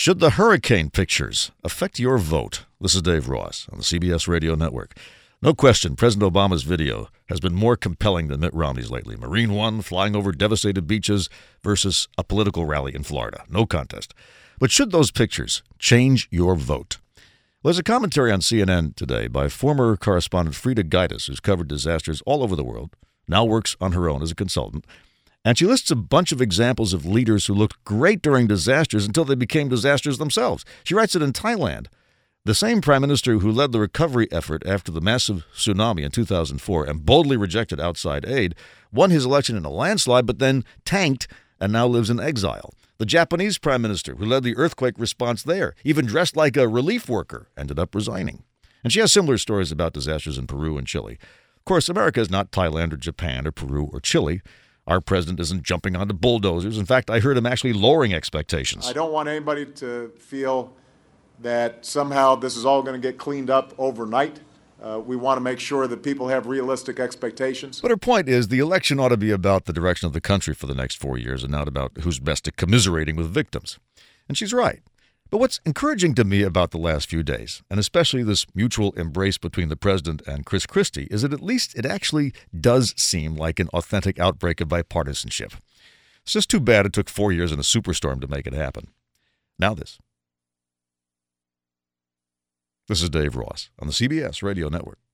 Should the hurricane pictures affect your vote? This is Dave Ross on the CBS Radio Network. No question, President Obama's video has been more compelling than Mitt Romney's lately. Marine One flying over devastated beaches versus a political rally in Florida. No contest. But should those pictures change your vote? Well, there's a commentary on CNN today by former correspondent Frida Gaitis, who's covered disasters all over the world, now works on her own as a consultant. And she lists a bunch of examples of leaders who looked great during disasters until they became disasters themselves. She writes that in Thailand, the same prime minister who led the recovery effort after the massive tsunami in 2004 and boldly rejected outside aid won his election in a landslide, but then tanked and now lives in exile. The Japanese prime minister who led the earthquake response there, even dressed like a relief worker, ended up resigning. And she has similar stories about disasters in Peru and Chile. Of course, America is not Thailand or Japan or Peru or Chile. Our president isn't jumping onto bulldozers. In fact, I heard him actually lowering expectations. I don't want anybody to feel that somehow this is all going to get cleaned up overnight. We want to make sure that people have realistic expectations. But her point is the election ought to be about the direction of the country for the next 4 years and not about who's best at commiserating with victims. And she's right. But what's encouraging to me about the last few days, and especially this mutual embrace between the president and Chris Christie, is that at least it actually does seem like an authentic outbreak of bipartisanship. It's just too bad it took 4 years and a superstorm to make it happen. Now this. This is Dave Ross on the CBS Radio Network.